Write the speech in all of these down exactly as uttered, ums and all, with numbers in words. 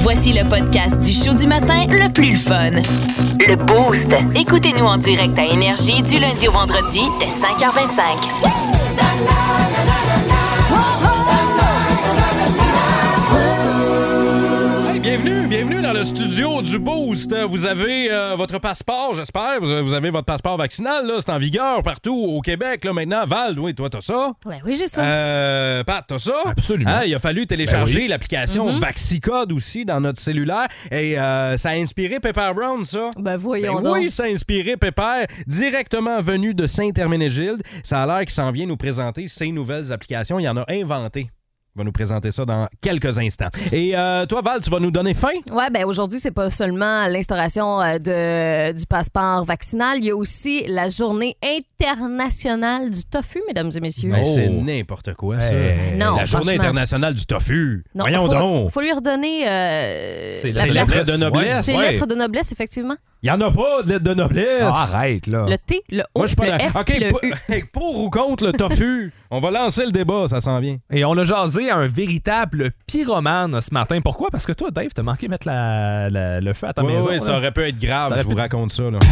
Voici le podcast du show du matin le plus le fun. Le Boost. Écoutez-nous en direct à Énergie du lundi au vendredi dès cinq heures vingt-cinq. Bienvenue, bienvenue dans le studio du Boost. Vous avez euh, votre passeport, j'espère. Vous avez, vous avez votre passeport vaccinal, là. C'est en vigueur partout au Québec, là, maintenant. Val, oui, toi, t'as ça? Ouais, oui, j'ai ça. Euh, Pat, t'as ça? Absolument. Hein, il a fallu télécharger Ben oui. l'application Mm-hmm. VaxiCode aussi dans notre cellulaire. Et euh, ça a inspiré Pepper Brown, ça? Ben voyons Ben donc. oui, ça a inspiré Pepper, directement venu de Saint-Herménégilde. Ça a l'air qu'il s'en vient nous présenter ses nouvelles applications. Il en a inventé. Il va nous présenter ça dans quelques instants. Et euh, toi, Val, tu vas nous donner fin? Ouais, ben aujourd'hui, c'est pas seulement l'instauration euh, de, du passeport vaccinal, il y a aussi la journée internationale du tofu, mesdames et messieurs. Ben, Oh. c'est n'importe quoi, ça. Hey. Non, la journée franchement. internationale du tofu. Non, Voyons faut, donc. faut lui redonner euh, C'est la C'est place. lettre de noblesse. C'est Ouais. lettre de noblesse, effectivement. Il n'y en a pas de lettre de noblesse. Ah, arrête, là. Le T, le O, Moi, je suis pas le d'accord. F, OK, le pour, U. hey, pour ou contre le tofu? On va lancer le débat, ça s'en vient. Et on a jasé à un véritable pyromane ce matin. Pourquoi? Parce que toi, Dave, t'as manqué de mettre la- la- le feu à ta Oui, maison. oui, là. ça aurait pu être grave, Ça aurait je vous pu- raconte ça. Là.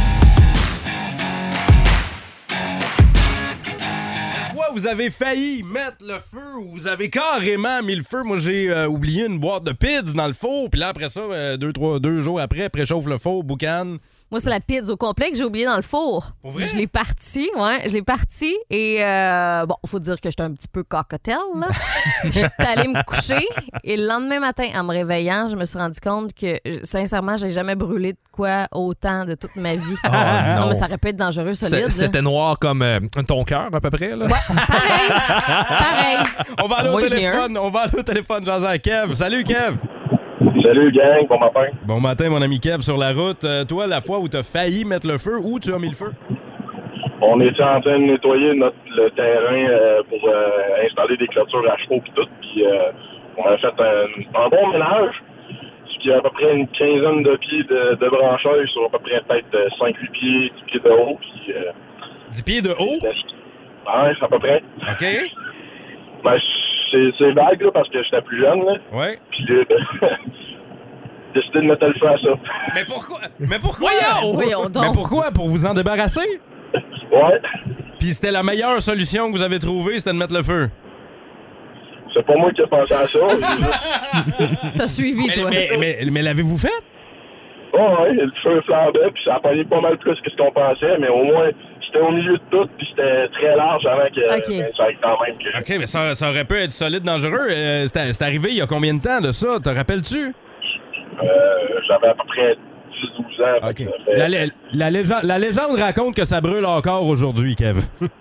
La fois où vous avez failli mettre le feu ou vous avez carrément mis le feu, moi j'ai euh, oublié une boîte de pizza dans le four, puis là après ça, euh, deux, trois, deux jours après, préchauffe le four, boucane. Moi, c'est la pizza au complet que j'ai oublié dans le four. Pour vrai? Je l'ai parti, ouais, je l'ai parti et euh, bon, faut dire que j'étais un petit peu cocktail, là. J'étais allée me coucher et le lendemain matin, en me réveillant, je me suis rendu compte que, sincèrement, j'ai jamais brûlé de quoi autant de toute ma vie. Ah, non. mais ça aurait pu être dangereux, C'était- solide. là. C'était noir comme euh, ton cœur, à peu près. Là. Pareil, pareil. On va aller au Moi, je n'ai téléphone, on va aller au téléphone, jaser à Kev. Salut Kev! Salut gang, bon matin. Bon matin mon ami Kev sur la route. Euh, toi, la fois où t'as failli mettre le feu, où tu as mis le feu? On était en train de nettoyer notre, le terrain euh, pour euh, installer des clôtures à chevaux et tout. Puis euh, on a fait un, un bon ménage. Il y a à peu près une quinzaine de pieds de, de branchage sur à peu près peut-être cinq huit pieds, dix pieds de haut. Puis, euh, dix pieds de haut? ouais, à peu près. OK. Ben, c'est, c'est vague là, parce que j'étais plus jeune. Là. Ouais. Puis là, j'ai décidé de mettre le feu à ça. Mais pourquoi? Mais pourquoi? Voyons donc. Mais pourquoi? Pour vous en débarrasser? Ouais, Puis c'était la meilleure solution que vous avez trouvée, c'était de mettre le feu. c'est pas moi qui ai pensé à ça. J'ai juste... T'as suivi, Mais, toi. mais, mais, mais l'avez-vous fait? Oh, ouais, le feu flambait, puis ça a pogné pas mal plus que ce qu'on pensait, mais au moins, c'était au milieu de tout, puis c'était très large avant que Ok. ben, ça aille quand même. Que... OK, mais ça, ça aurait pu être solide, dangereux. Euh, c'est, c'est arrivé il y a combien de temps de ça? Te rappelles-tu? Euh, j'avais à peu près dix douze ans. OK. fait que ça fait- La, lé- la légende, la légende raconte que ça brûle encore aujourd'hui, Kev.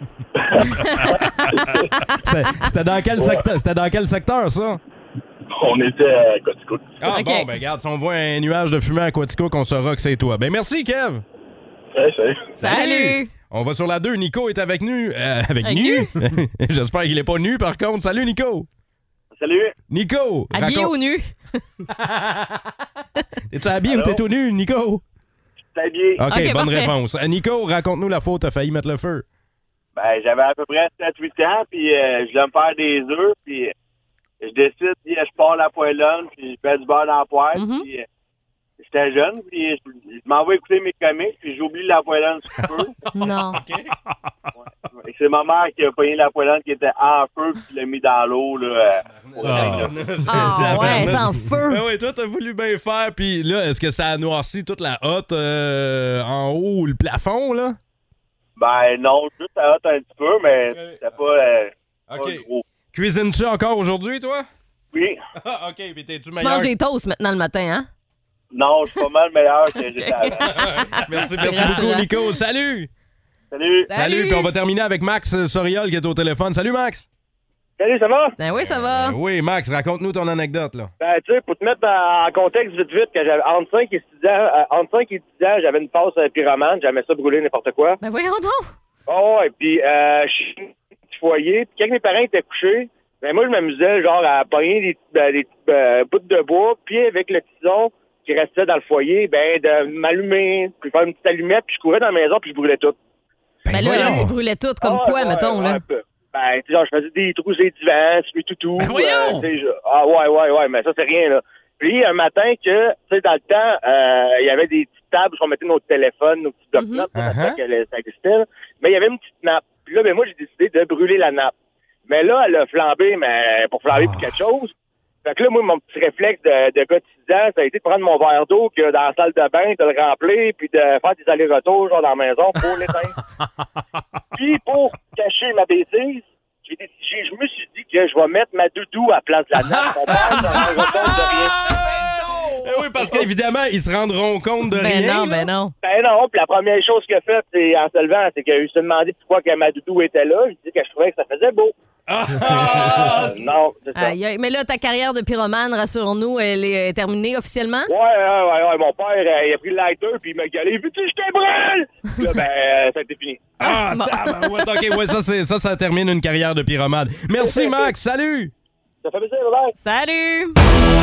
C'est- c'était, dans quel Ouais. secteur, c'était dans quel secteur, ça? On était à Coticook. Ah OK. bon, ben regarde, si on voit un nuage de fumée à Quatico, qu'on saura que c'est toi. Ben merci, Kev! Ouais, salut. Salut! On va sur la deux. Nico est avec nous. Euh, avec Avec nu? J'espère qu'il est pas nu, par contre. Salut, Nico! Salut. Nico! Habillé raconte- ou nu? Es-tu habillé Allô? ou t'es tout nu, Nico? T'es bien? OK, OK, bonne parfait. réponse. Euh, Nico, raconte-nous la faute, t'as failli mettre le feu. Ben, j'avais à peu près sept huit ans, puis euh, je voulais me faire des œufs, puis euh, je décide, puis euh, je pars la poêlonne, puis je fais du beurre dans la poêle, Mhm. puis euh, j'étais jeune, puis je, je m'en vais écouter mes comics, puis j'oublie la poêlonne sur le feu. Non. Et c'est ma mère qui a pogné la poêlonne qui était en feu, puis qui l'a mis dans l'eau, là. euh, pour Ah. le- Ah ouais, t'es en feu. Ben oui, toi, t'as voulu bien faire, puis là, est-ce que ça a noirci toute la hotte euh, en haut ou le plafond, là? Ben non, juste ça hâte un petit peu, mais c'était pas, euh, pas OK. gros. Cuisines-tu encore aujourd'hui, toi? Oui, Ah, OK, puis t'es-tu Tu meilleur? manges des toasts maintenant le matin, hein? non, je suis pas mal meilleur que j'étais avant. Merci, C'est merci beaucoup, rassurant. Nico. Salut! Salut! Salut, puis on va terminer avec Max euh, Soriol qui est au téléphone. Salut, Max! Salut, ça va? Ben oui, ça va. Euh, oui, Max, raconte-nous ton anecdote, là. Ben, tu sais, pour te mettre en en contexte vite vite, que j'avais entre cinq et dix ans, euh, entre cinq et dix ans, j'avais une passe euh, pyromane, j'aimais ça brûler n'importe quoi. Ben voyons donc. Oh, ouais, puis euh, je suis dans un petit foyer, puis quand mes parents étaient couchés, ben moi, je m'amusais, genre, à pogner des, ben, des euh, bouts de bois, puis avec le tison qui restait dans le foyer, ben, de m'allumer, puis faire une petite allumette, puis je courais dans la maison, puis je brûlais tout. Ben là, voyons. tu brûlais tout. Comme Ah, quoi, ouais, mettons, ouais, là? un peu. Ben, tu sais, genre, je faisais des trous sur les divans, sur mes toutous. Ben voyons! euh, tu sais, je- ah, ouais, ouais, ouais, mais ça, c'est rien, là. Puis un matin que, tu sais, dans le temps, euh, il y avait des petites tables où on mettait nos téléphones, nos petits blocs-notes, Mm-hmm. pour uh-huh. que ça existait. Mais il y avait une petite nappe. Puis là, ben, moi, j'ai décidé de brûler la nappe. Mais là, elle a flambé, mais pour flamber oh. pour quelque chose. Fait que là, moi, mon petit réflexe de, de gars de six ans, ça a été de prendre mon verre d'eau que dans la salle de bain, de le remplir, puis de faire des allers-retours, genre, dans la maison, pour l'éteindre. Puis, pour cacher ma bêtise, j'ai décidé, je me suis dit que je vais mettre ma doudou à la place de la nappe. Mon père ne rendra compte de rien. Eh oui, parce qu'évidemment, ils se rendront compte de ben rien. Non, ben non, ben non. Puis la première chose qu'il a faite, c'est, en se levant, c'est qu'il s'est demandé pourquoi que ma doudou était là. Il dit que je trouvais que ça faisait beau. Ah! Euh, non, c'est ça. Aïe, aïe. Mais là, ta carrière de pyromane, rassure-nous, elle est terminée officiellement? Ouais, ouais, ouais, ouais. Mon père, euh, il a pris le lighter, puis il m'a gueulé. Veux-tu que je te brûle? Puis là, ben, euh, ça a été fini. Ah, ouais, OK, ouais, ça, c'est, ça, ça termine une carrière de pyromane. Merci, Max. Salut! Ça fait plaisir, bye. Salut!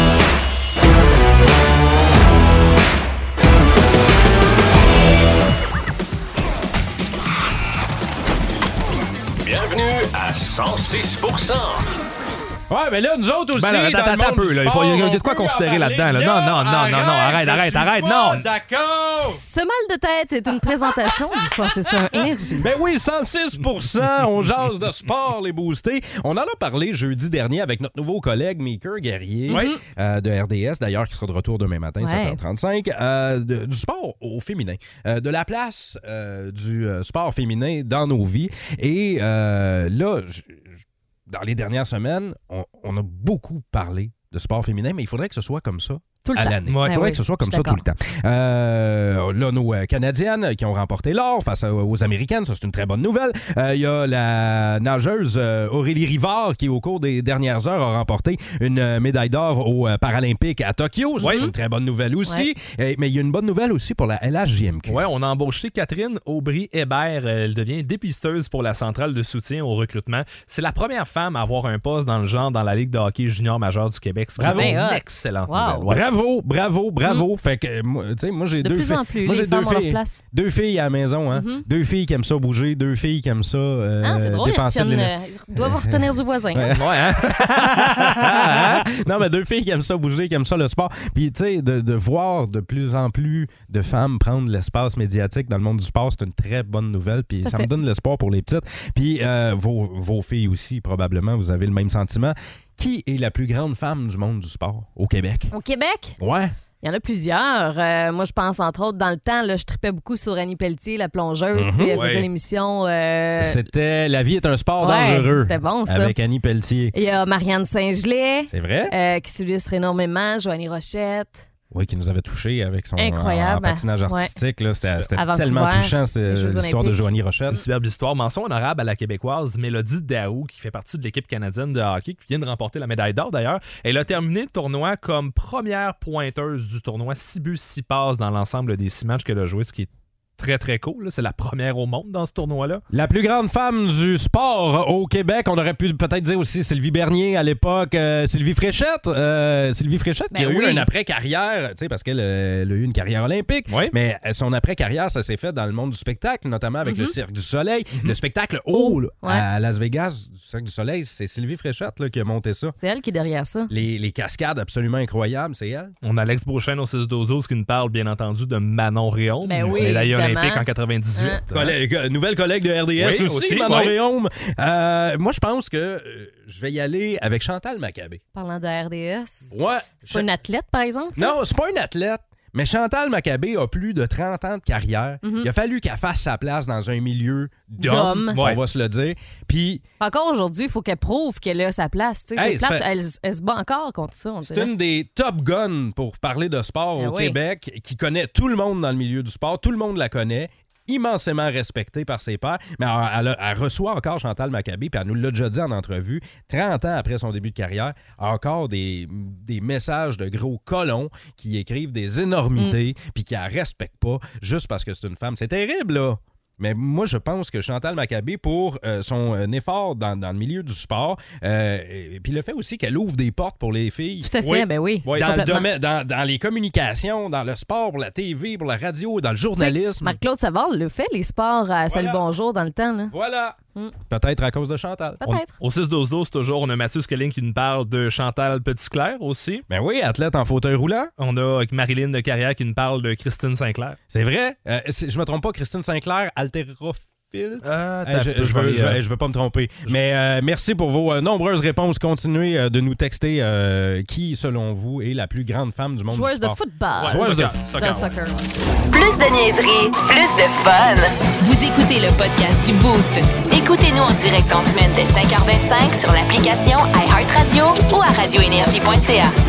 Bienvenue à cent six pour cent. Ouais, mais là, nous autres aussi, Ben là, attends, dans le attends un monde peu, du là. Il faut- sport, il y a de on quoi peut considérer en là-dedans, là. parler. Non, non, non, non, non, arrête, je arrête, suis arrête, pas arrête, non. D'accord! Ce mal de tête est une présentation du cent six point un Énergie. Ben oui, cent six pour cent, on jase de sport, les boostés. On en a parlé jeudi dernier avec notre nouveau collègue Meeker Guerrier Oui. euh, de R D S, d'ailleurs, qui sera de retour demain matin, Ouais. sept heures trente-cinq, euh, de- du sport au féminin, euh, de la place euh, du euh, sport féminin dans nos vies. Et euh, là, j- j- dans les dernières semaines, on, on a beaucoup parlé de sport féminin, mais il faudrait que ce soit comme ça Tout le à temps. l'année. Ouais, Il faudrait oui, que ce soit je comme suis ça tout le temps. Euh, là, nos euh, Canadiennes qui ont remporté l'or face à- aux Américaines, ça c'est une très bonne nouvelle. Euh, Il y a la nageuse euh, Aurélie Rivard qui, au cours des dernières heures, a remporté une euh, médaille d'or aux euh, Paralympiques à Tokyo. Ça, Oui. c'est une très bonne nouvelle aussi. Euh, mais il y a une bonne nouvelle aussi pour la L H J M Q. Ouais, on a embauché Catherine Aubry-Hébert. Elle devient dépisteuse pour la centrale de soutien au recrutement. C'est la première femme à avoir un poste dans le genre dans la Ligue de hockey junior majeur du Québec. Ce qui Bravo. est Ben, une hot. excellente Wow. nouvelle. Ouais. Bravo, bravo, bravo. Fait que, euh, moi, tu sais, moi, j'ai De deux plus filles. en plus, moi, les j'ai femmes deux ont leur filles. place. Deux filles à la maison, hein. Mhm. Deux filles qui aiment ça bouger, deux filles qui aiment ça euh, Ah, c'est drôle, ils, dépenser de retiennent, l'énergie. euh, ils doivent retenir du voisin. Ouais. Ouais, hein? Non, mais deux filles qui aiment ça bouger, qui aiment ça le sport. Puis, tu sais, de, de voir de plus en plus de femmes prendre l'espace médiatique dans le monde du sport, c'est une très bonne nouvelle. Puis, Tout à ça fait. me donne l'espoir pour les petites. Puis, euh, vos, vos filles aussi, probablement, vous avez le même sentiment. Qui est la plus grande femme du monde du sport au Québec? Au Québec, Ouais. il y en a plusieurs. Euh, moi, je pense, entre autres, dans le temps, là, je tripais beaucoup sur Annie Pelletier, la plongeuse. Mhm. Tu sais, elle Ouais. faisait l'émission. euh, C'était La vie est un sport ouais, dangereux. c'était bon, ça. Avec Annie Pelletier. Il y a Marianne Saint-Gelais, C'est vrai? euh, qui s'illustre énormément. Joanie Rochette. Oui, qui nous avait touché avec son Incroyable. en patinage Ouais. artistique. Là, c'était c'était À Vancouver, tellement touchant, c'est les Jeux l'histoire de olympiques. Joanie Une Rochette. superbe histoire. Mention honorable à la Québécoise Mélodie Daou, qui fait partie de l'équipe canadienne de hockey, qui vient de remporter la médaille d'or d'ailleurs. Elle a terminé le tournoi comme première pointeuse du tournoi. Six buts, six passes dans l'ensemble des six matchs qu'elle a joué, ce qui est très, très cool. là. C'est la première au monde dans ce tournoi-là. La plus grande femme du sport au Québec, on aurait pu peut-être dire aussi Sylvie Bernier à l'époque, euh, Sylvie Fréchette. Euh, Sylvie Fréchette qui Ben a eu oui. un après-carrière, tu sais, parce qu'elle euh, elle a eu une carrière olympique. Oui. Mais euh, son après-carrière, ça s'est fait dans le monde du spectacle, notamment avec le Cirque du Soleil. Le spectacle haut là, Ouais. à Las Vegas du Cirque du Soleil, c'est Sylvie Fréchette là, qui a monté ça. C'est elle qui est derrière ça. Les, les cascades absolument incroyables, c'est elle. On a Alex Beauchesne au six douze douze qui nous parle, bien entendu, de Manon Réaume, Ben oui, médaille évidemment. olympique en quatre-vingt-dix-huit. Hein. Collègue- nouvelle collègue de R D S Oui, aussi, aussi, Manon ouais. Réaume. Euh, moi, je pense que euh, je vais y aller avec Chantal Maccabé. Parlant de R D S. Ouais. C'est pas une athlète, par exemple? Non, c'est pas une athlète. Mais Chantal Maccabé a plus de trente ans de carrière. Mhm. Il a fallu qu'elle fasse sa place dans un milieu d'hommes, D'hommes. on Ouais. va se le dire. Puis, Encore aujourd'hui, il faut qu'elle prouve qu'elle a sa place. tu sais. Hey, C'est plate, ça fait- elle, elle se bat encore contre ça, on c'est dirait. une des top guns pour parler de sport Ah au oui. Québec, qui connaît tout le monde dans le milieu du sport. Tout le monde la connaît. Immensément respectée par ses pairs. Mais elle, elle a- elle reçoit encore Chantal Maccabé, puis elle nous l'a déjà dit en entrevue, trente ans après son début de carrière, encore des, des messages de gros colons qui écrivent des énormités, puis qui la respectent pas juste parce que c'est une femme. C'est terrible, là! Mais moi, je pense que Chantal Maccabé, pour euh, son euh, effort dans, dans le milieu du sport, euh, et puis le fait aussi qu'elle ouvre des portes pour les filles. Tout à fait, Oui. ben oui. Oui. Dans, le complètement. domaine, dans, dans les communications, dans le sport, pour la T V, pour la radio, dans le Tu sais, journalisme. Marc-Claude Savard le fait, les sports à Salut Voilà. Bonjour dans le temps. Là. Voilà. Mm. Peut-être à cause de Chantal. Peut-être. On- au six douze douze, toujours, on a Mathieu Skelling qui nous parle de Chantal Petitclerc aussi. Ben oui, athlète en fauteuil roulant. On a Marilyn de Carrière qui nous parle de Christine Sinclair. C'est vrai. Euh, c'est- je me trompe pas, Christine Sinclair, haltérophile. Euh, Hey, je, je veux, je, veux- je veux pas me tromper. Mais euh, merci pour vos euh, nombreuses réponses. Continuez euh, de nous texter euh, qui, selon vous, est la plus grande femme du monde Joueuse du de sport. football. Ouais, Joueuse de soccer, foot. De soccer. soccer. Plus de niaiserie, plus de fun. Vous écoutez le podcast du Boost. Écoutez-nous en direct en semaine dès cinq heures vingt-cinq sur l'application iHeartRadio ou à radio énergie point c a.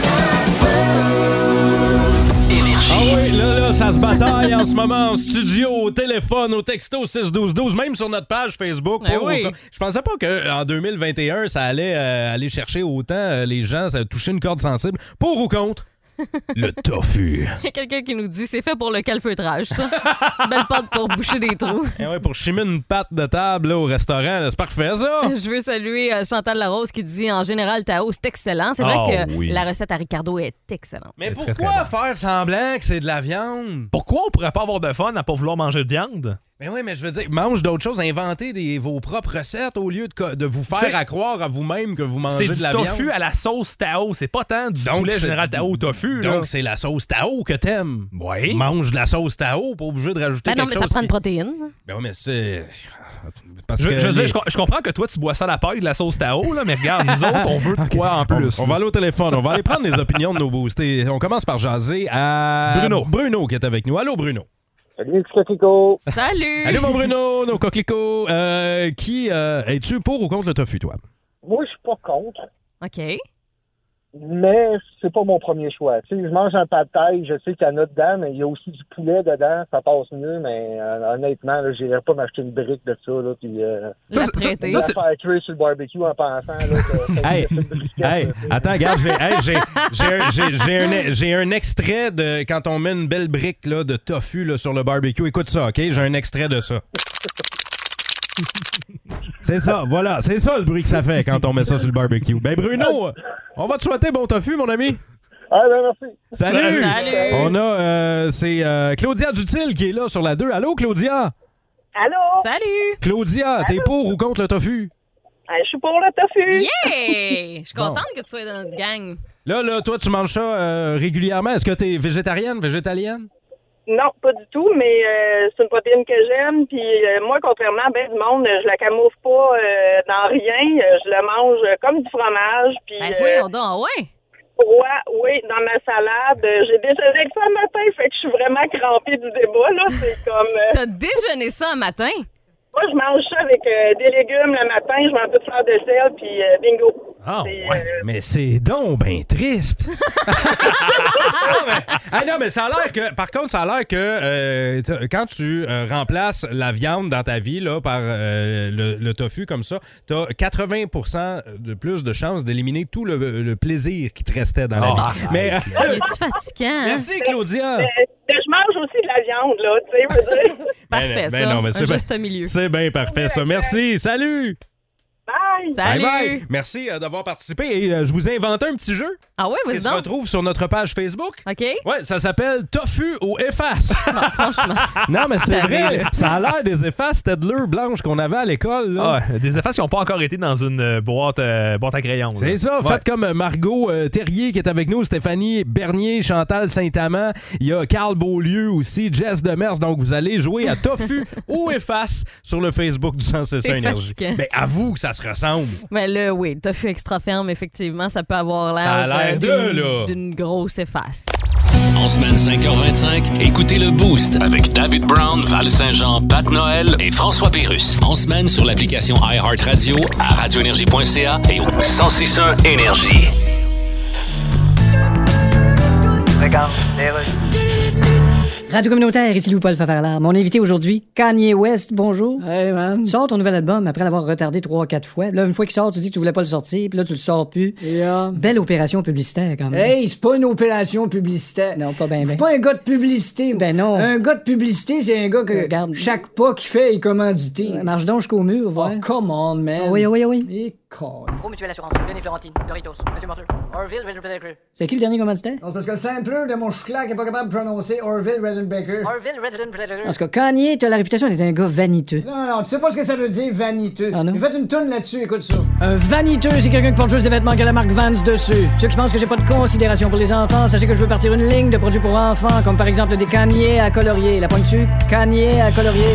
Ah oui, là, là, ça se bataille en ce moment en studio, au téléphone, au texto six douze douze, même sur notre page Facebook. Ben Pour- oui. Je pensais pas qu'en deux mille vingt et un, ça allait euh, aller chercher autant euh, les gens, ça allait toucher une corde sensible. Pour ou contre? Le tofu. Il y a quelqu'un qui nous dit c'est fait pour le calfeutrage, ça. Belle pâte pour boucher des trous. Eh ouais, pour chimer une pâte de table là, au restaurant, là, c'est parfait ça. Je veux saluer euh, Chantal Larose qui dit en général Tao, c'est excellent. C'est vrai Oh, que oui. la recette à Ricardo est excellente. Mais C'est très, pourquoi très faire semblant que c'est de la viande? Pourquoi on pourrait pas avoir de fun à pas vouloir manger de viande? Mais oui, mais je veux dire, mange d'autres choses, inventez des, vos propres recettes au lieu de, co- de vous faire C'est- à croire à vous-même que vous mangez C'est de du la tofu viande. à la sauce Tao. C'est pas tant du Donc, poulet c'est- général Tao au tofu. là. Donc, c'est la sauce Tao que t'aimes. Oui. Mange de la sauce Tao, pas obligé de rajouter Ben non, quelque mais ça chose prend qui- une protéine. Ben oui, mais c'est... Parce Je, que je veux dire, les- je, com- je comprends que toi, tu bois ça à la paille de la sauce Tao, là, mais regarde, nous autres, on veut de quoi en plus. On, on va aller au téléphone, on va aller prendre les opinions de nos boostés. On commence par jaser à... Bruno. Bruno qui est avec nous. Allô, Bruno. Salut, petit coquelicot. Salut! Allô, mon Bruno, nos coquelicots. Euh, qui... euh, es-tu pour ou contre le tofu, toi? Moi, je suis pas contre, OK. mais c'est pas mon premier choix. Tu sais, je mange un pas de taille, je sais qu'il y en a dedans, mais il y a aussi du poulet dedans, ça passe mieux, mais euh, honnêtement, là, j'irais pas m'acheter une brique de ça, là, puis euh, Toi, La c'est- prêter. toi, la c'est- faire cuire sur le barbecue en pensant, là, que ça Hey, c'est une brisquette, hey, là, tu sais. attends, regarde, j'ai hey, j'ai- j'ai un- j'ai- j'ai un, j'ai un extrait de quand on met une belle brique là, de tofu là, sur le barbecue. Écoute ça, OK? J'ai un extrait de ça. C'est ça, voilà. C'est ça le bruit que ça fait quand on met ça sur le barbecue. Ben Bruno, on va te souhaiter bon tofu, mon ami. Ah, ben merci. Salut! Salut! On a, euh, c'est euh, Claudia Dutil qui est là sur la deux. Allô, Claudia? Allô? Salut! Claudia, t'es pour ou contre le tofu? Ah, je suis pour le tofu. Yeah! Je suis Bon. contente que tu sois dans notre gang. Là, là, toi, tu manges ça euh, régulièrement. Est-ce que t'es végétarienne, végétalienne? Non, pas du tout, mais euh, c'est une protéine que j'aime. Puis euh, moi, contrairement à ben du monde, je la camoufle pas euh, dans rien. Euh, Je le mange euh, comme du fromage. Puis Ben, euh, voyons donc, ouais. froid, oui, dans ma salade. Euh, J'ai déjeuné avec ça le matin, fait que je suis vraiment crampée du débat. Là, c'est comme. euh, T'as déjeuné ça un matin? moi, je mange ça avec euh, des légumes le matin. Je mets un peu de fleur de sel, puis euh, bingo. Ah, C'est, ouais. euh, Mais c'est donc ben triste. non, mais, ah non, mais ça a l'air que, par contre, ça a l'air que euh, t- quand tu euh, remplaces la viande dans ta vie là, par euh, le, le tofu comme ça, tu as quatre-vingts pour cent de plus de chances d'éliminer tout le, le plaisir qui te restait dans la Ah, vie. Mais, euh, Il est-tu fatigant? Hein? merci, Claudia. euh, je mange aussi de la viande, là, tu sais, je veux dire. Parfait, Ben, ben ça. non, mais un c'est bien- juste milieu. C'est bien parfait, ça. Merci. Salut. Bye! Salut! Bye bye. Merci euh, d'avoir participé. Et euh, je vous ai inventé un petit jeu Ah ouais, qui vas-y se donc. retrouve sur notre page Facebook. OK? Ouais, ça s'appelle Tofu ou Efface. Non, franchement. Non, mais c'est Taré, vrai. là. Ça a l'air des effaces Tedler blanches qu'on avait à l'école. là. Ah, des effaces qui n'ont pas encore été dans une euh, boîte, euh, boîte à crayons. là. C'est ça, Ouais. faites comme Margot euh, Terrier qui est avec nous, Stéphanie Bernier, Chantal Saint-Amand, il y a Carl Beaulieu aussi, Jess Demers, donc vous allez jouer à Tofu ou Efface sur le Facebook du cent six C'est Énergie. fatigant. Ben avoue que ça se ressemble. Mais là, oui, le tofu extra ferme, effectivement, ça peut avoir l'air Ça a l'air euh, de, d'une- là. d'une grosse efface. En semaine cinq heures vingt-cinq, écoutez le Boost avec David Brown, Val Saint-Jean, Pat Noël et François Pérusse. En semaine sur l'application iHeartRadio, à radio énergie point c a et au cent six point un Énergie. Radio communautaire, ici Louis-Paul Favarlard. Mon invité aujourd'hui, Kanye West, bonjour. Hey, man. Tu sors ton nouvel album après l'avoir retardé trois quatre fois. Là, une fois qu'il sort, tu dis que tu voulais pas le sortir, puis là, tu le sors plus. Yeah. Belle opération publicitaire, quand même. Hey, c'est pas une opération publicitaire. Non, pas bien, Je ben. suis pas un gars de publicité. Ben non. Un gars de publicité, c'est un gars que Regarde. chaque pas qu'il fait est commandité. Marche donc jusqu'au mur, Oh, voir. come on, man. Ah oui, oui, oui. Et Con. Pro Mutuelle Assurance, Denis Florentine, Doritos, Monsieur Mortel, Orville, Resident Baker. C'est qui le dernier commanditaire? Non, c'est parce que le simpleur de mon chouclac n'est pas capable de prononcer Orville Resident Baker. Orville, Resident Baker. En tout cas, Kanye, t'as la réputation d'être un gars vaniteux. Non, non, tu sais pas ce que ça veut dire, vaniteux. Ah non? J'ai fait une toune là-dessus, écoute ça. Un vaniteux, c'est quelqu'un qui porte juste des vêtements qui a la marque Vans dessus. Ceux qui pensent que j'ai pas de considération pour les enfants, sachez que je veux partir une ligne de produits pour enfants, comme par exemple des Kanye à colorier. La pointe-tu? Kanye à colorier.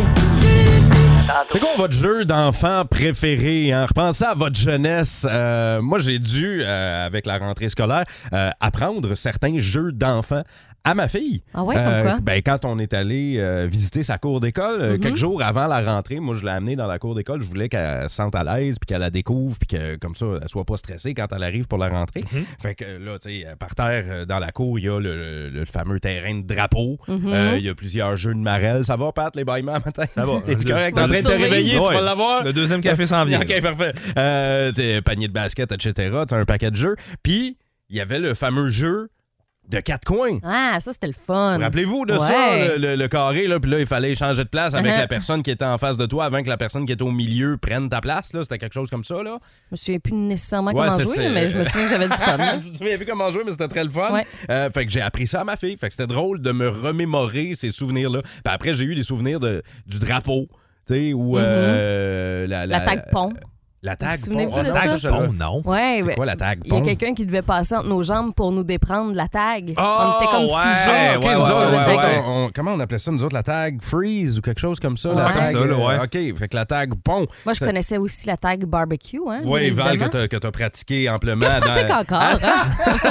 C'est quoi votre jeu d'enfant préféré? Hein? Repensez à votre jeunesse. Euh, moi, j'ai dû, euh, avec la rentrée scolaire, euh, apprendre certains jeux d'enfants à ma fille. Ah ouais, comme quoi? Ben, quand on est allé euh, visiter sa cour d'école, euh, Mm-hmm. quelques jours avant la rentrée, moi, je l'ai amenée dans la cour d'école. Je voulais qu'elle se sente à l'aise, puis qu'elle la découvre, puis que, comme ça, elle soit pas stressée quand elle arrive pour la rentrée. Mm-hmm. Fait que là, tu sais, par terre, euh, dans la cour, il y a le, le- le fameux terrain de drapeau. Mm-hmm. Euh, Il y a plusieurs jeux de marelle. Ça va, Pat, les bâillements matin? Ça va. T'es-tu correct? T'es On en train de te surveille. réveiller? Tu Ouais. vas l'avoir? Le deuxième café s'en vient. OK, parfait. Euh, t'sais, panier de basket, et cetera. Tu as un paquet de jeux. Puis, il y avait le fameux jeu de quatre coins. Ah, ça, c'était le fun. Rappelez-vous de Ouais. ça, le, le- le carré, là, puis là, il fallait changer de place avec Uh-huh. la personne qui était en face de toi avant que la personne qui était au milieu prenne ta place. Là. C'était quelque chose comme ça. Là. Je me souviens plus nécessairement Ouais, comment c'est- jouer, c'est- mais je me souviens que j'avais du fun. là. Tu te souviens plus comment jouer, mais c'était très le fun. Ouais. Euh, fait que j'ai appris ça à ma fille. Fait que c'était drôle de me remémorer ces souvenirs-là. Puis après, j'ai eu des souvenirs de, du drapeau. Tu sais, ou euh, la, La tag pont. La tag Vous vous souvenez pont. pas de Ah, non, ça? je l'ai- Bon, non. Ouais, C'est ben, quoi la tag il y a pont? quelqu'un qui devait passer entre nos jambes pour nous déprendre la tag. Oh, on était comme ouais, figés. Ah, ok, ouais, nous ouais, autres, ouais, nous autres, ouais. on- on- comment on appelait ça, nous autres, la tag freeze ou quelque chose comme ça? La Ouais. tag, Comme ça, là, ouais. euh, OK, fait que la tag pont. Moi, je Ça- connaissais aussi la tag barbecue. Hein, Oui, bien Val, que évidemment. t'as, que t'as pratiqué amplement. Que je pratique dans- encore. hein.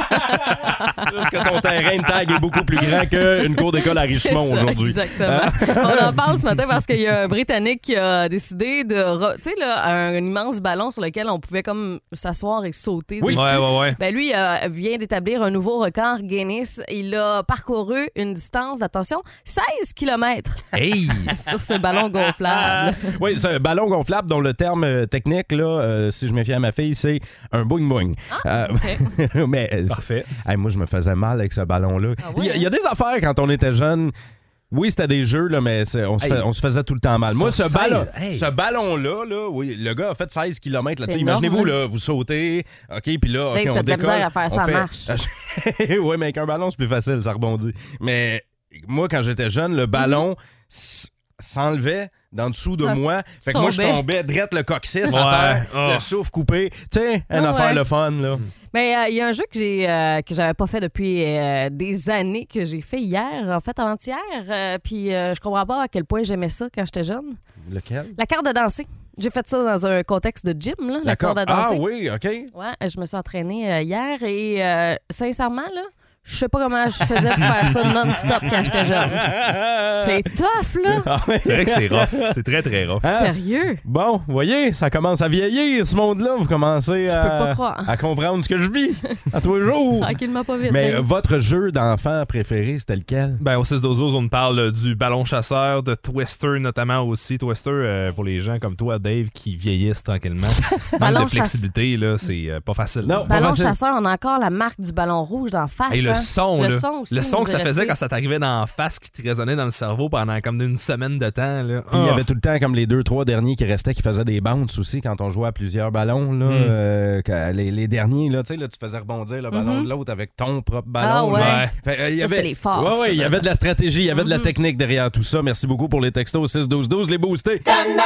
Juste que ton terrain de tag est beaucoup plus grand qu'une cour d'école à Richemont C'est ça, aujourd'hui. Exactement. On en parle ce matin parce qu'il y a un Britannique qui a décidé de... re- Tu sais, là, un, un immense ballon sur lequel on pouvait comme s'asseoir et sauter Oui. dessus. Ouais, ouais, ouais. Ben lui euh, vient d'établir un nouveau record Guinness. Il a parcouru une distance, attention, seize kilomètres Hey! sur ce ballon gonflable. Oui, c'est un ballon gonflable dont le terme euh, technique, là, euh, si je me fie à ma fille, c'est un boing-boing. Ah, Euh, mais euh, Parfait. hey, moi, je me faisais mal avec ce ballon-là. Ah ouais, il, y a, il y a des affaires quand on était jeune. Oui, c'était des jeux, là, mais c'est- on, se Hey. fait- on se faisait tout le temps mal. Moi, ce, Sur ballon, seize, hey. ce ballon-là, là, oui, le gars a fait seize kilomètres là-dessus. C'est énorme, Imaginez-vous, hein? là, vous sautez, OK, puis là, OK, Dave, on t'as de la décolle. misère à faire ça on en fait- marche. oui, mais avec un ballon, c'est plus facile, ça rebondit. Mais moi, quand j'étais jeune, le ballon s- s'enlevait d'en dessous de Ah, moi. tu Fait que moi, je tombais. tombais drette le coccyx Ouais. à terre, Oh. le souffle coupé. Tu sais, une Ah, affaire ouais. le fun, là. Mais euh, il y a un jeu que j'ai euh, que j'avais pas fait depuis euh, des années, que j'ai fait hier, en fait avant-hier. euh, puis euh, je comprends pas à quel point j'aimais ça quand j'étais jeune. Lequel? La corde à danser. J'ai fait ça dans un contexte de gym, là, la corde à Ah danser. oui, OK. Ouais, je me suis entraînée euh, hier et euh, sincèrement, là, je sais pas comment je faisais pour faire ça non-stop quand j'étais jeune. C'est tough, là. Ah ouais. C'est vrai que c'est rough. C'est très, très rough. Hein? Sérieux. Bon, vous voyez, ça commence à vieillir, ce monde-là. Vous commencez Je à, peux pas croire. à comprendre ce que je vis à tous les jours. Tranquillement, pas vite. Mais Dave. euh, votre jeu d'enfant préféré, c'était lequel? Ben, au six douze on nous parle euh, du ballon chasseur, de Twister notamment aussi. Twister, euh, pour les gens comme toi, Dave, qui vieillissent tranquillement. Ballon Manque de flexibilité, là, c'est euh, pas facile. Non, pas Ballon facile. chasseur, on a encore la marque du ballon rouge d'en face. Et le hein. son, Le là. son aussi le son nous que est ça faisait resté. quand ça t'arrivait dans la face qui te résonnait dans le cerveau pendant comme une semaine de temps. Là. Puis il y Ah. avait tout le temps comme les deux, trois derniers qui restaient qui faisaient des bounces aussi quand on jouait à plusieurs ballons. Là, Mm. euh, que- les, les derniers, là, tu sais, là, tu faisais rebondir le ballon Mhm. de l'autre avec ton propre ballon. Ah ouais. là. Ouais. Fait, euh, il y Ça, avait, c'était les forts, ouais, ouais, ça. il y avait de la stratégie, il y avait de la Mhm. technique derrière tout ça. Merci beaucoup pour les textos six douze douze, les boostés.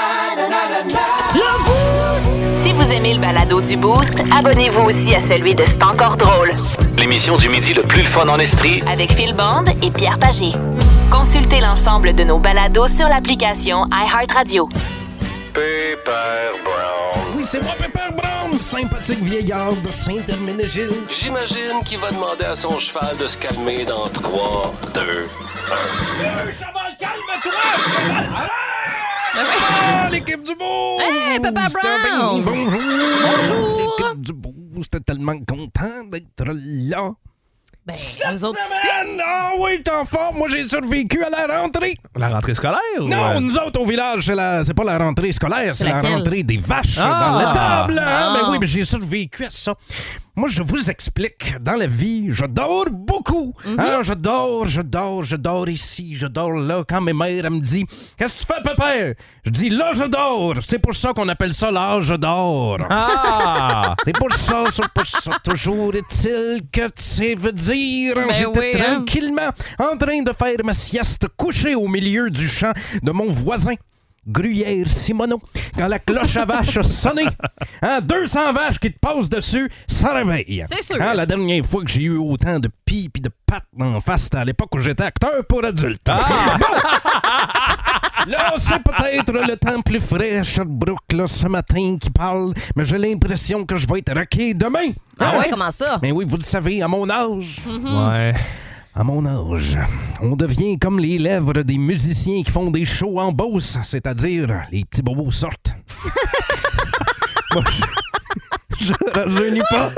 Si vous aimez le balado du Boost, abonnez-vous aussi à celui de C'est encore drôle L'émission du midi le plus le fun en Estrie. avec Phil Bond et Pierre Pagé. Consultez l'ensemble de nos balados sur l'application iHeartRadio. Pepper Brown. Oui, c'est moi, Pepper Brown, sympathique vieillard de Saint-Herménégil. J'imagine qu'il va demander à son cheval de se calmer dans trois, deux, un. Cheval, calme-toi, cheval! Ah, l'équipe du Boost! Hey, Pepper Brown! Bonjour! Bonjour! L'équipe du Boost est tellement content d'être là. Ben, nous autres aussi. Semaine! Ah oui, t'es en forme. Moi, j'ai survécu à la rentrée. La rentrée scolaire? ou, Non, euh, nous autres, au village, c'est, la... c'est pas la rentrée scolaire, c'est, C'est la laquelle? rentrée des vaches Ah! dans l'étable. Hein? Ah! Ben oui, mais j'ai survécu à ça. Moi, je vous explique. Dans la vie, je dors beaucoup. Mm-hmm. Hein, je dors, je dors, je dors ici, je dors là. Quand mes mères, elles me disent « Qu'est-ce que tu fais, pépère? » Je dis « Là, je dors. » C'est pour ça qu'on appelle ça l'âge d'or. Ah! C'est pour ça, c'est pour ça. Toujours est-il que tu veux dire... Ben J'étais oui, tranquillement hein? en train de faire ma sieste couché au milieu du champ de mon voisin. Gruyère Simoneau, quand la cloche à vache a sonné, hein, deux cents vaches qui te passent dessus, ça réveille. C'est sûr. Hein, la dernière fois que j'ai eu autant de pis pis de pattes en face, c'était à l'époque où j'étais acteur pour adultes. Ah. Bon. Là, c'est peut-être le temps plus frais à Sherbrooke, là, ce matin, qui parle, mais j'ai l'impression que je vais être raqué demain. Ah hein? ouais, comment ça? Mais oui, vous le savez, à mon âge. Mm-hmm. Ouais. À mon âge, on devient comme les lèvres des musiciens qui font des shows en Beauce, c'est-à-dire les petits bobos sortent. Moi, je, je rajeunis pas.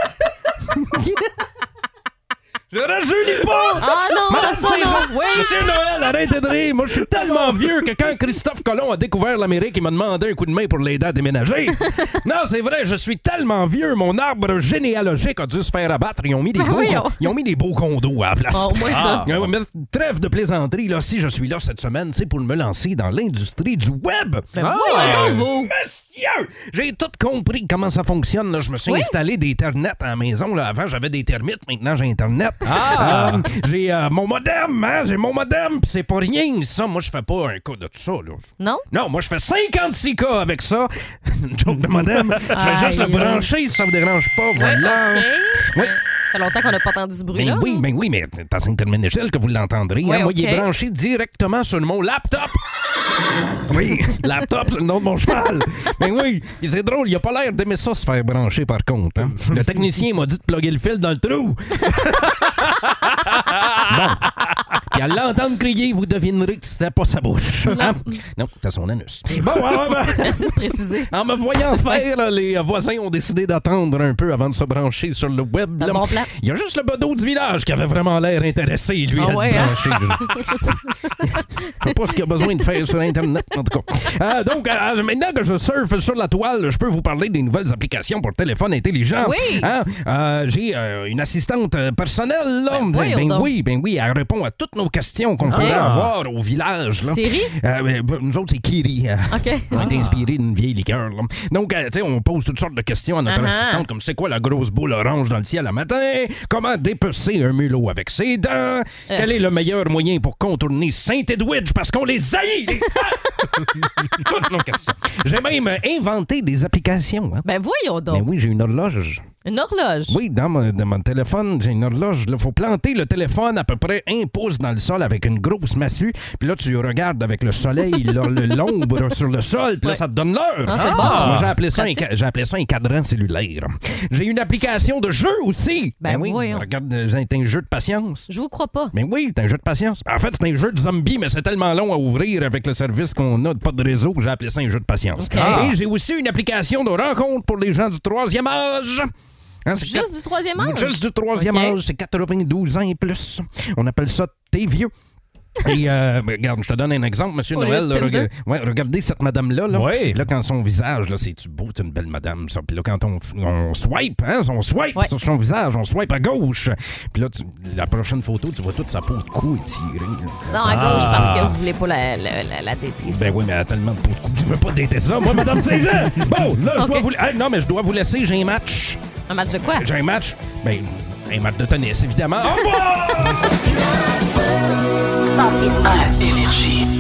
Je rajeunis pas! Ah non, Madame ça Saint-Jean, non! Oui! Monsieur Noël, arrêtez de rire! Moi, je suis tellement vieux que quand Christophe Colomb a découvert l'Amérique, il m'a demandé un coup de main pour l'aider à déménager. Non, c'est vrai, je suis tellement vieux, mon arbre généalogique a dû se faire abattre. Ils ont mis des, Ben beaux, oui, on... ils ont mis des beaux condos à la place. Oh, moi, ça. Ah, mais trêve de plaisanterie, là, si je suis là cette semaine, c'est pour me lancer dans l'industrie du web. Ben ah, voyons donc, vous! Monsieur! J'ai tout compris comment ça fonctionne. Là. Je me suis oui? installé des Ethernet à la maison. Là. Avant, j'avais des termites. Maintenant, j'ai Internet. Ah! Euh, j'ai euh, mon modem, hein? J'ai mon modem, pis c'est pas rien. Ça, moi, je fais pas un cas de tout ça. Là. Non? Non, moi, je fais cinquante-six cas avec ça. Une joke de modem. Je vais juste le brancher si ça vous dérange pas. Voilà. Okay. Oui. Ça fait longtemps qu'on n'a pas entendu ce bruit-là. Ben oui, ben oui, mais c'est à Saint-Herménégil que vous l'entendrez. Ouais, hein? Moi, okay. il est branché directement sur mon laptop. Oui, laptop, c'est le nom de mon cheval. Ben oui, c'est drôle, il a pas l'air d'aimer ça se faire brancher, par contre. Hein? Le technicien m'a dit de plugger le fil dans le trou. Bon. Puis à l'entendre crier, vous devinerez que c'était pas sa bouche. Non, hein? Non, c'était son anus. Bon, alors, ben, merci de préciser. En me voyant faire, là, les voisins ont décidé d'attendre un peu avant de se brancher sur le web. Là. Bon plan. Il y a juste le bedeau du village qui avait vraiment l'air intéressé, lui, ah à ouais, brancher. Hein? Je sais pas ce qu'il a besoin de faire sur Internet, en tout cas. Euh, donc, euh, maintenant que je surfe sur la toile, je peux vous parler des nouvelles applications pour téléphone intelligent. Oui. Hein? Euh, j'ai euh, une assistante personnelle, là. Ben, ben, ben oui, ben oui, elle répond à toutes nos questions qu'on ah. pourrait avoir au village. Là. Siri? Euh, ben, nous autres, c'est Kiri. Euh, OK. On a été inspiré d'une vieille liqueur. Là. Donc, euh, tu sais, on pose toutes sortes de questions à notre uh-huh. assistante, comme c'est quoi la grosse boule orange dans le ciel le matin? Comment dépecer un mulot avec ses dents? Euh. Quel est le meilleur moyen pour contourner Saint-Edwidge parce qu'on les haït, les toutes nos questions. J'ai même inventé des applications. Hein? Ben voyons donc. Ben oui, j'ai une horloge. Une horloge? Oui, dans mon, dans mon téléphone, j'ai une horloge. Il faut planter le téléphone à peu près un pouce dans le sol avec une grosse massue. Puis là, tu regardes avec le soleil, là, l'ombre sur le sol. Puis là, ouais. ça te donne l'heure. Ah, c'est bon. Moi, j'ai appelé, ça un, j'ai appelé ça un cadran cellulaire. J'ai une application de jeu aussi. Ben, ben oui. Voyons. Regarde, c'est un jeu de patience. Je vous crois pas. Ben oui, c'est un jeu de patience. En fait, c'est un jeu de zombies, mais c'est tellement long à ouvrir avec le service qu'on a, pas de réseau, que j'ai appelé ça un jeu de patience. Okay. Ah. Et j'ai aussi une application de rencontre pour les gens du troisième âge. Hein, Juste quatre... du troisième âge? Juste du troisième okay. âge, c'est quatre-vingt-douze ans et plus. On appelle ça « t'es vieux ». Et euh, regarde, je te donne un exemple, Monsieur oh, Noël. Là, rega- ouais, regardez cette madame-là. Là, oui. là quand son visage, là, c'est-tu beau, c'est une belle madame. Ça. Puis là, quand on, on swipe, hein, on swipe ouais. sur son visage, on swipe à gauche. Puis là, tu, la prochaine photo, tu vois toute sa peau de cou étirée. Là. Non, à ah. gauche, parce que vous voulez pas la, la, la, la dater. Ça. Ben oui, mais elle a tellement de peau de cou. Tu veux pas dater ça, moi, Madame Saint-Jean? Bon, là, je okay. dois vous... Hey, non, mais je dois vous laisser, j'ai un match. Un match de quoi? J'ai un match, ben, un match de tennis, évidemment. Au revoir! Énergie.